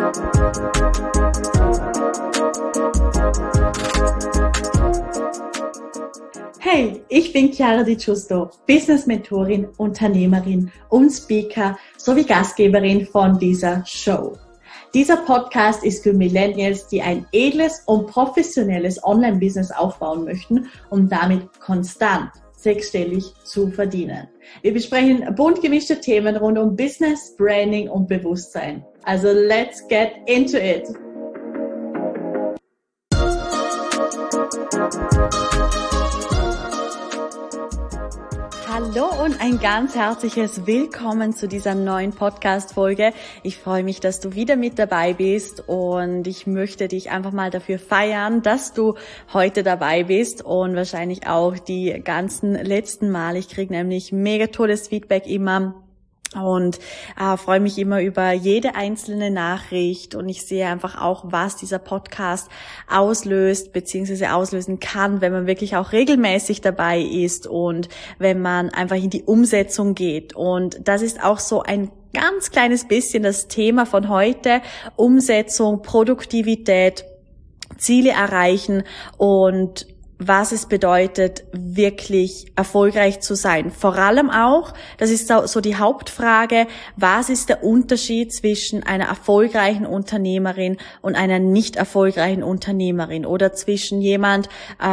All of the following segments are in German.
Hey, ich bin Chiara Di Giusto, Business-Mentorin, Unternehmerin und Speaker sowie Gastgeberin von dieser Show. Dieser Podcast ist für Millennials, die ein edles und professionelles Online-Business aufbauen möchten, um damit konstant sechsstellig zu verdienen. Wir besprechen bunt gemischte Themen rund um Business, Branding und Bewusstsein. Also let's get into it! Hallo und ein ganz herzliches Willkommen zu dieser neuen Podcast-Folge. Ich freue mich, dass du wieder mit dabei bist und ich möchte dich einfach mal dafür feiern, dass du heute dabei bist und wahrscheinlich auch die ganzen letzten Mal. Ich kriege nämlich mega tolles Feedback immer. Und freue mich immer über jede einzelne Nachricht und ich sehe einfach auch, was dieser Podcast auslöst bzw. auslösen kann, wenn man wirklich auch regelmäßig dabei ist und wenn man einfach in die Umsetzung geht. Und das ist auch so ein ganz kleines bisschen das Thema von heute: Umsetzung, Produktivität, Ziele erreichen und was es bedeutet, wirklich erfolgreich zu sein. Vor allem auch, das ist so die Hauptfrage, was ist der Unterschied zwischen einer erfolgreichen Unternehmerin und einer nicht erfolgreichen Unternehmerin oder zwischen jemand,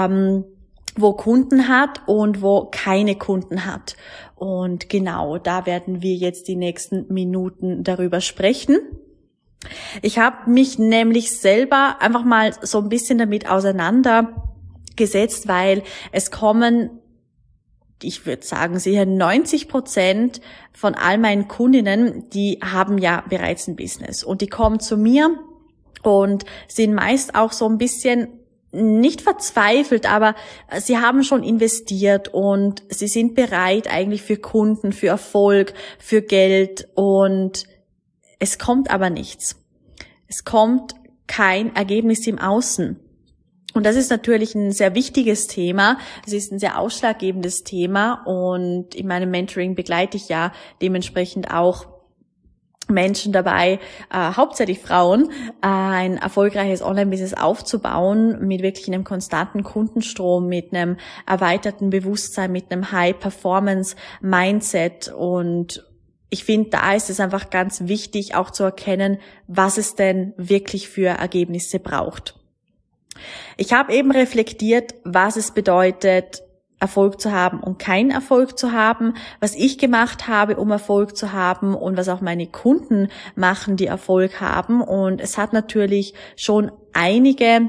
wo Kunden hat und wo keine Kunden hat. Und genau, da werden wir jetzt die nächsten Minuten darüber sprechen. Ich habe mich nämlich selber einfach mal so ein bisschen damit auseinandergesetzt, weil es kommen, ich würde sagen, sicher 90% von all meinen Kundinnen, die haben ja bereits ein Business und die kommen zu mir und sind meist auch so ein bisschen nicht verzweifelt, aber sie haben schon investiert und sie sind bereit eigentlich für Kunden, für Erfolg, für Geld und es kommt aber nichts. Es kommt kein Ergebnis im Außen. Und das ist natürlich ein sehr wichtiges Thema. Es ist ein sehr ausschlaggebendes Thema und in meinem Mentoring begleite ich ja dementsprechend auch Menschen dabei, hauptsächlich Frauen, ein erfolgreiches Online-Business aufzubauen mit wirklich einem konstanten Kundenstrom, mit einem erweiterten Bewusstsein, mit einem High-Performance-Mindset. Und ich finde, da ist es einfach ganz wichtig, auch zu erkennen, was es denn wirklich für Ergebnisse braucht. Ich habe eben reflektiert, was es bedeutet, Erfolg zu haben und keinen Erfolg zu haben, was ich gemacht habe, um Erfolg zu haben und was auch meine Kunden machen, die Erfolg haben. Und es hat natürlich schon einige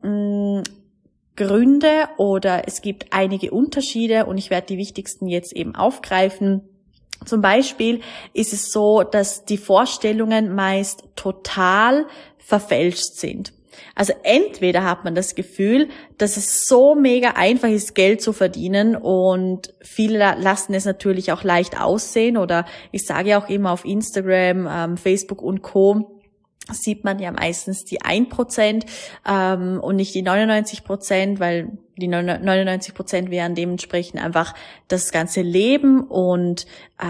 Gründe oder es gibt einige Unterschiede und ich werde die wichtigsten jetzt eben aufgreifen. Zum Beispiel ist es so, dass die Vorstellungen meist total verfälscht sind. Also entweder hat man das Gefühl, dass es so mega einfach ist, Geld zu verdienen und viele lassen es natürlich auch leicht aussehen oder ich sage ja auch immer auf Instagram, Facebook und Co. sieht man ja meistens die 1% und nicht die 99%, weil die 99% wären dementsprechend einfach das ganze Leben und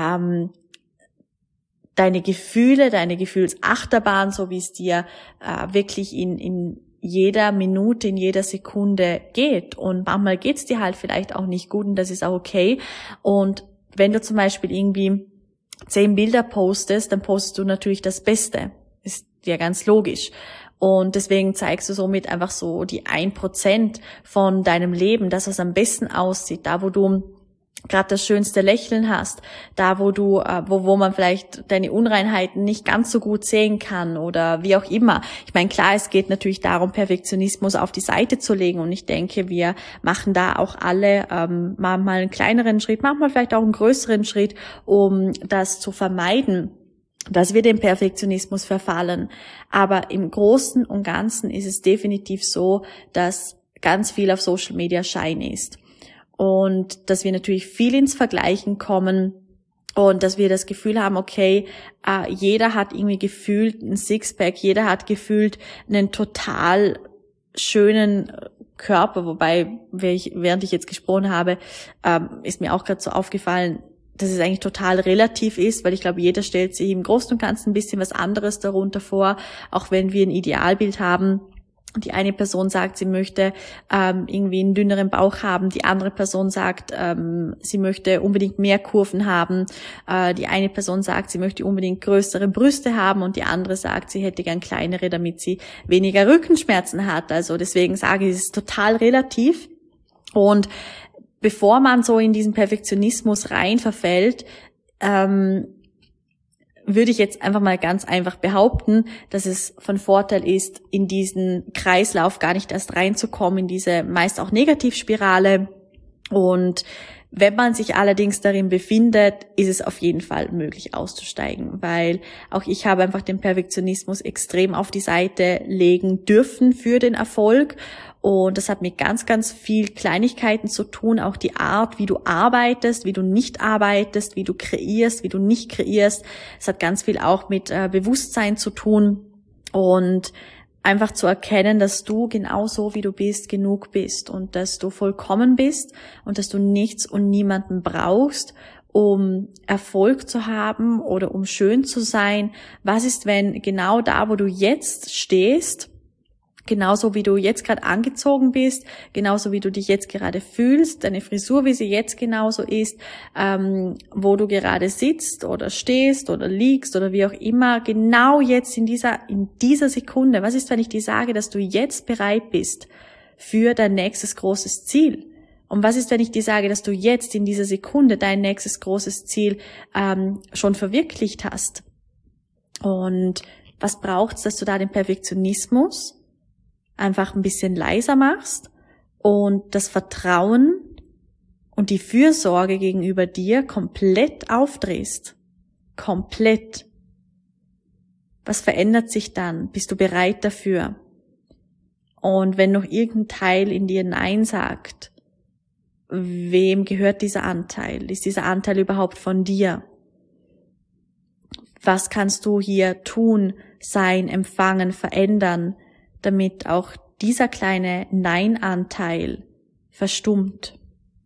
deine Gefühle, deine Gefühlsachterbahn, so wie es dir wirklich in jeder Minute, in jeder Sekunde geht. Und manchmal geht's dir halt vielleicht auch nicht gut und das ist auch okay. Und wenn du zum Beispiel irgendwie 10 Bilder postest, dann postest du natürlich das Beste. Ist ja ganz logisch. Und deswegen zeigst du somit einfach so die 1% von deinem Leben, das, was am besten aussieht, da wo du gerade das schönste Lächeln hast, da wo man vielleicht deine Unreinheiten nicht ganz so gut sehen kann oder wie auch immer. Ich meine, klar, es geht natürlich darum, Perfektionismus auf die Seite zu legen und ich denke, wir machen da auch alle mal einen kleineren Schritt, manchmal vielleicht auch einen größeren Schritt, um das zu vermeiden, dass wir dem Perfektionismus verfallen. Aber im Großen und Ganzen ist es definitiv so, dass ganz viel auf Social Media Schein ist. Und dass wir natürlich viel ins Vergleichen kommen und dass wir das Gefühl haben, okay, jeder hat irgendwie gefühlt ein Sixpack, jeder hat gefühlt einen total schönen Körper, wobei, während ich jetzt gesprochen habe, ist mir auch gerade so aufgefallen, dass es eigentlich total relativ ist, weil ich glaube, jeder stellt sich im Großen und Ganzen ein bisschen was anderes darunter vor, auch wenn wir ein Idealbild haben. Die eine Person sagt, sie möchte irgendwie einen dünneren Bauch haben. Die andere Person sagt, sie möchte unbedingt mehr Kurven haben. Die eine Person sagt, sie möchte unbedingt größere Brüste haben und die andere sagt, sie hätte gern kleinere, damit sie weniger Rückenschmerzen hat. Also deswegen sage ich, es ist total relativ. Und bevor man so in diesen Perfektionismus rein verfällt, würde ich jetzt einfach mal ganz einfach behaupten, dass es von Vorteil ist, in diesen Kreislauf gar nicht erst reinzukommen, in diese meist auch Negativspirale. Und wenn man sich allerdings darin befindet, ist es auf jeden Fall möglich auszusteigen, weil auch ich habe einfach den Perfektionismus extrem auf die Seite legen dürfen für den Erfolg. Und das hat mit ganz, ganz viel Kleinigkeiten zu tun, auch die Art, wie du arbeitest, wie du nicht arbeitest, wie du kreierst, wie du nicht kreierst. Es hat ganz viel auch mit Bewusstsein zu tun und einfach zu erkennen, dass du genauso wie du bist, genug bist und dass du vollkommen bist und dass du nichts und niemanden brauchst, um Erfolg zu haben oder um schön zu sein. Was ist, wenn genau da, wo du jetzt stehst, genauso wie du jetzt gerade angezogen bist, genauso wie du dich jetzt gerade fühlst, deine Frisur, wie sie jetzt genauso ist, wo du gerade sitzt oder stehst oder liegst oder wie auch immer, genau jetzt in dieser Sekunde. Was ist, wenn ich dir sage, dass du jetzt bereit bist für dein nächstes großes Ziel? Und was ist, wenn ich dir sage, dass du jetzt in dieser Sekunde dein nächstes großes Ziel schon verwirklicht hast? Und was braucht's, dass du da den Perfektionismus einfach ein bisschen leiser machst und das Vertrauen und die Fürsorge gegenüber dir komplett aufdrehst? Komplett. Was verändert sich dann? Bist du bereit dafür? Und wenn noch irgendein Teil in dir Nein sagt, wem gehört dieser Anteil? Ist dieser Anteil überhaupt von dir? Was kannst du hier tun, sein, empfangen, verändern, damit auch dieser kleine Nein-Anteil verstummt?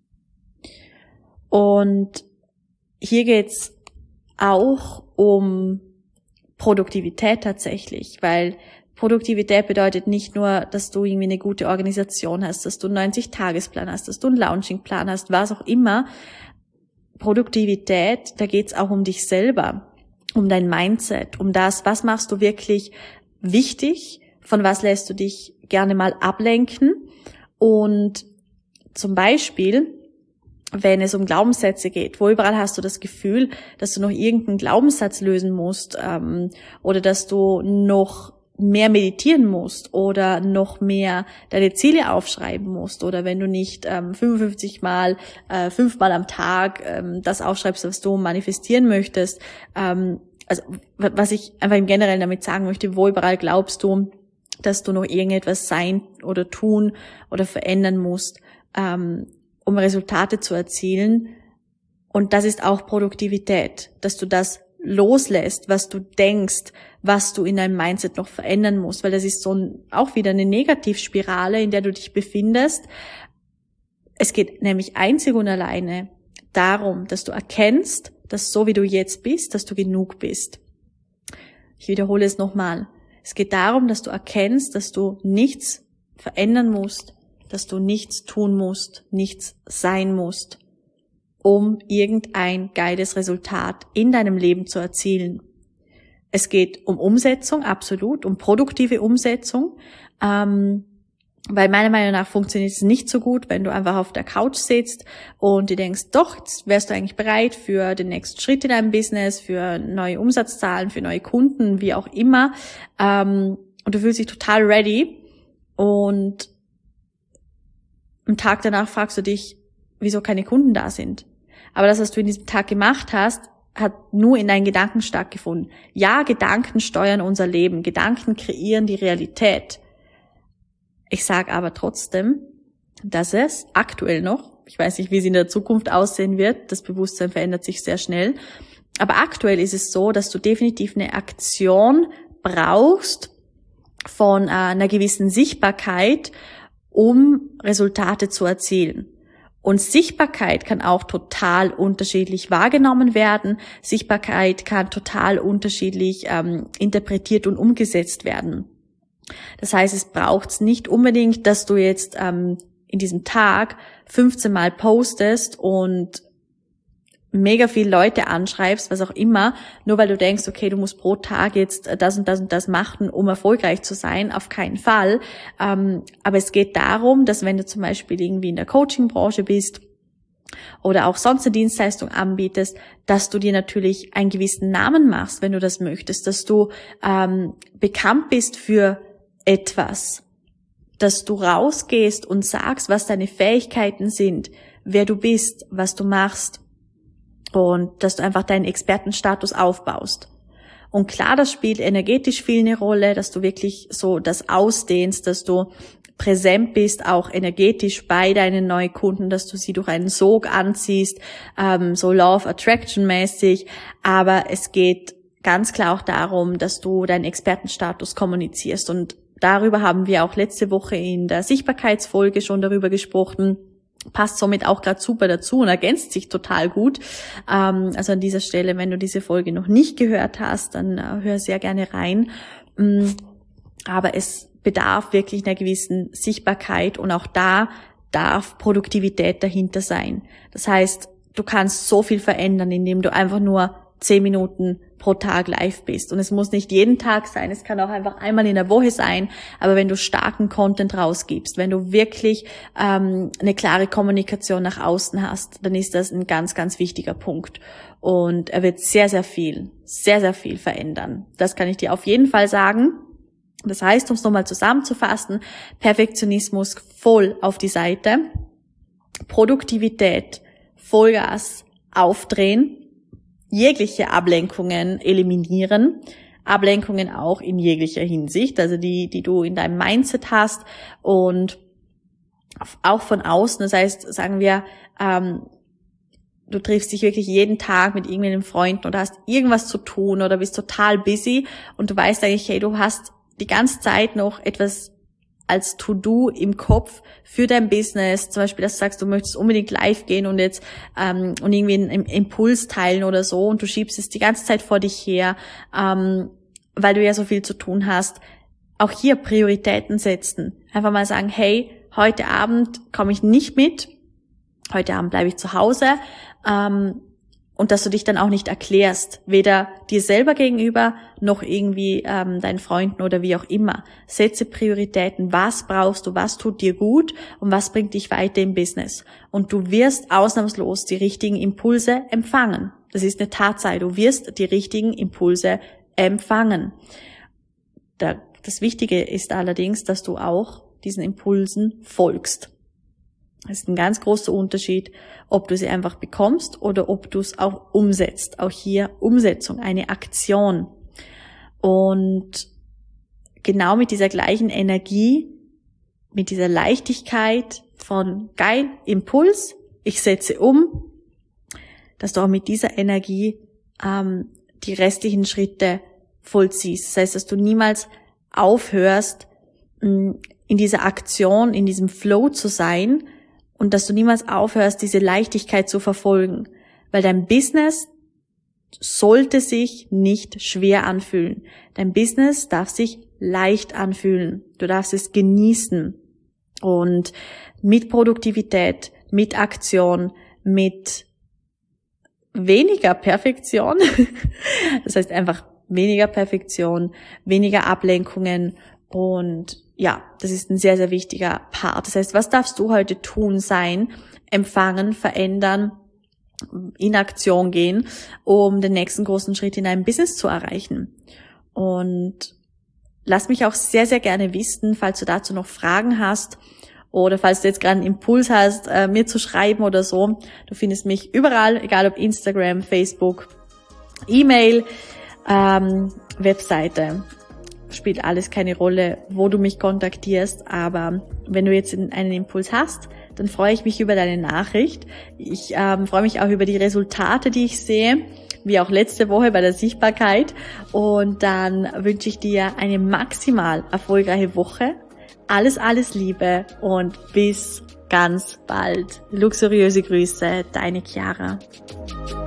Und hier geht's auch um Produktivität tatsächlich, weil Produktivität bedeutet nicht nur, dass du irgendwie eine gute Organisation hast, dass du einen 90-Tagesplan hast, dass du einen Launchingplan hast, was auch immer. Produktivität, da geht's auch um dich selber, um dein Mindset, um das, was machst du wirklich wichtig, von was lässt du dich gerne mal ablenken. Und zum Beispiel, wenn es um Glaubenssätze geht, wo überall hast du das Gefühl, dass du noch irgendeinen Glaubenssatz lösen musst oder dass du noch mehr meditieren musst oder noch mehr deine Ziele aufschreiben musst oder wenn du nicht 55 Mal, 5-mal am Tag das aufschreibst, was du manifestieren möchtest. Also was ich einfach im Generellen damit sagen möchte, wo überall glaubst du, dass du noch irgendetwas sein oder tun oder verändern musst, um Resultate zu erzielen. Und das ist auch Produktivität, dass du das loslässt, was du denkst, was du in deinem Mindset noch verändern musst, weil das ist auch wieder eine Negativspirale, in der du dich befindest. Es geht nämlich einzig und alleine darum, dass du erkennst, dass so wie du jetzt bist, dass du genug bist. Ich wiederhole es nochmal. Es geht darum, dass du erkennst, dass du nichts verändern musst, dass du nichts tun musst, nichts sein musst, um irgendein geiles Resultat in deinem Leben zu erzielen. Es geht um Umsetzung, absolut, um produktive Umsetzung, weil meiner Meinung nach funktioniert es nicht so gut, wenn du einfach auf der Couch sitzt und dir denkst, doch, jetzt wärst du eigentlich bereit für den nächsten Schritt in deinem Business, für neue Umsatzzahlen, für neue Kunden, wie auch immer. Und du fühlst dich total ready und am Tag danach fragst du dich, wieso keine Kunden da sind. Aber das, was du in diesem Tag gemacht hast, hat nur in deinen Gedanken stattgefunden. Ja, Gedanken steuern unser Leben. Gedanken kreieren die Realität. Ich sage aber trotzdem, dass es aktuell noch, ich weiß nicht, wie es in der Zukunft aussehen wird, das Bewusstsein verändert sich sehr schnell, aber aktuell ist es so, dass du definitiv eine Aktion brauchst von einer gewissen Sichtbarkeit, um Resultate zu erzielen. Und Sichtbarkeit kann auch total unterschiedlich wahrgenommen werden. Sichtbarkeit kann total unterschiedlich interpretiert und umgesetzt werden. Das heißt, es braucht nicht unbedingt, dass du jetzt in diesem Tag 15 Mal postest und mega viele Leute anschreibst, was auch immer, nur weil du denkst, okay, du musst pro Tag jetzt das und das und das machen, um erfolgreich zu sein, auf keinen Fall. Aber es geht darum, dass wenn du zum Beispiel irgendwie in der Coaching-Branche bist oder auch sonst eine Dienstleistung anbietest, dass du dir natürlich einen gewissen Namen machst, wenn du das möchtest, dass du bekannt bist für etwas, dass du rausgehst und sagst, was deine Fähigkeiten sind, wer du bist, was du machst und dass du einfach deinen Expertenstatus aufbaust. Und klar, das spielt energetisch viel eine Rolle, dass du wirklich so das ausdehnst, dass du präsent bist, auch energetisch bei deinen Neukunden, dass du sie durch einen Sog anziehst, so Law of Attraction mäßig, aber es geht ganz klar auch darum, dass du deinen Expertenstatus kommunizierst und darüber haben wir auch letzte Woche in der Sichtbarkeitsfolge schon darüber gesprochen. Passt somit auch gerade super dazu und ergänzt sich total gut. Also an dieser Stelle, wenn du diese Folge noch nicht gehört hast, dann hör sehr gerne rein. Aber es bedarf wirklich einer gewissen Sichtbarkeit und auch da darf Produktivität dahinter sein. Das heißt, du kannst so viel verändern, indem du einfach nur 10 Minuten pro Tag live bist. Und es muss nicht jeden Tag sein, es kann auch einfach einmal in der Woche sein, aber wenn du starken Content rausgibst, wenn du wirklich eine klare Kommunikation nach außen hast, dann ist das ein ganz, ganz wichtiger Punkt. Und er wird sehr, sehr viel verändern. Das kann ich dir auf jeden Fall sagen. Das heißt, um es nochmal zusammenzufassen, Perfektionismus voll auf die Seite, Produktivität, Vollgas aufdrehen, jegliche Ablenkungen eliminieren, Ablenkungen auch in jeglicher Hinsicht, also die du in deinem Mindset hast und auch von außen. Das heißt, sagen wir, du triffst dich wirklich jeden Tag mit irgendeinem Freunden oder hast irgendwas zu tun oder bist total busy und du weißt eigentlich, hey, du hast die ganze Zeit noch etwas als To-Do im Kopf für dein Business, zum Beispiel, dass du sagst, du möchtest unbedingt live gehen und jetzt und irgendwie einen Impuls teilen oder so und du schiebst es die ganze Zeit vor dich her, weil du ja so viel zu tun hast. Auch hier Prioritäten setzen. Einfach mal sagen, hey, heute Abend komme ich nicht mit, heute Abend bleibe ich zu Hause, und dass du dich dann auch nicht erklärst, weder dir selber gegenüber, noch irgendwie deinen Freunden oder wie auch immer. Setze Prioritäten, was brauchst du, was tut dir gut und was bringt dich weiter im Business. Und du wirst ausnahmslos die richtigen Impulse empfangen. Das ist eine Tatsache, du wirst die richtigen Impulse empfangen. Das Wichtige ist allerdings, dass du auch diesen Impulsen folgst. Das ist ein ganz großer Unterschied, ob du sie einfach bekommst oder ob du es auch umsetzt. Auch hier Umsetzung, eine Aktion. Und genau mit dieser gleichen Energie, mit dieser Leichtigkeit von geil, Impuls, ich setze um, dass du auch mit dieser Energie die restlichen Schritte vollziehst. Das heißt, dass du niemals aufhörst, in dieser Aktion, in diesem Flow zu sein, und dass du niemals aufhörst, diese Leichtigkeit zu verfolgen. Weil dein Business sollte sich nicht schwer anfühlen. Dein Business darf sich leicht anfühlen. Du darfst es genießen. Und mit Produktivität, mit Aktion, mit weniger Perfektion, das heißt einfach weniger Perfektion, weniger Ablenkungen und ja, das ist ein sehr, sehr wichtiger Part. Das heißt, was darfst du heute tun, sein, empfangen, verändern, in Aktion gehen, um den nächsten großen Schritt in deinem Business zu erreichen? Und lass mich auch sehr, sehr gerne wissen, falls du dazu noch Fragen hast oder falls du jetzt gerade einen Impuls hast, mir zu schreiben oder so. Du findest mich überall, egal ob Instagram, Facebook, E-Mail, Webseite. Spielt alles keine Rolle, wo du mich kontaktierst, aber wenn du jetzt einen Impuls hast, dann freue ich mich über deine Nachricht. Ich freue mich auch über die Resultate, die ich sehe, wie auch letzte Woche bei der Sichtbarkeit. Und dann wünsche ich dir eine maximal erfolgreiche Woche alles Liebe und bis ganz bald. Luxuriöse Grüße, deine Chiara.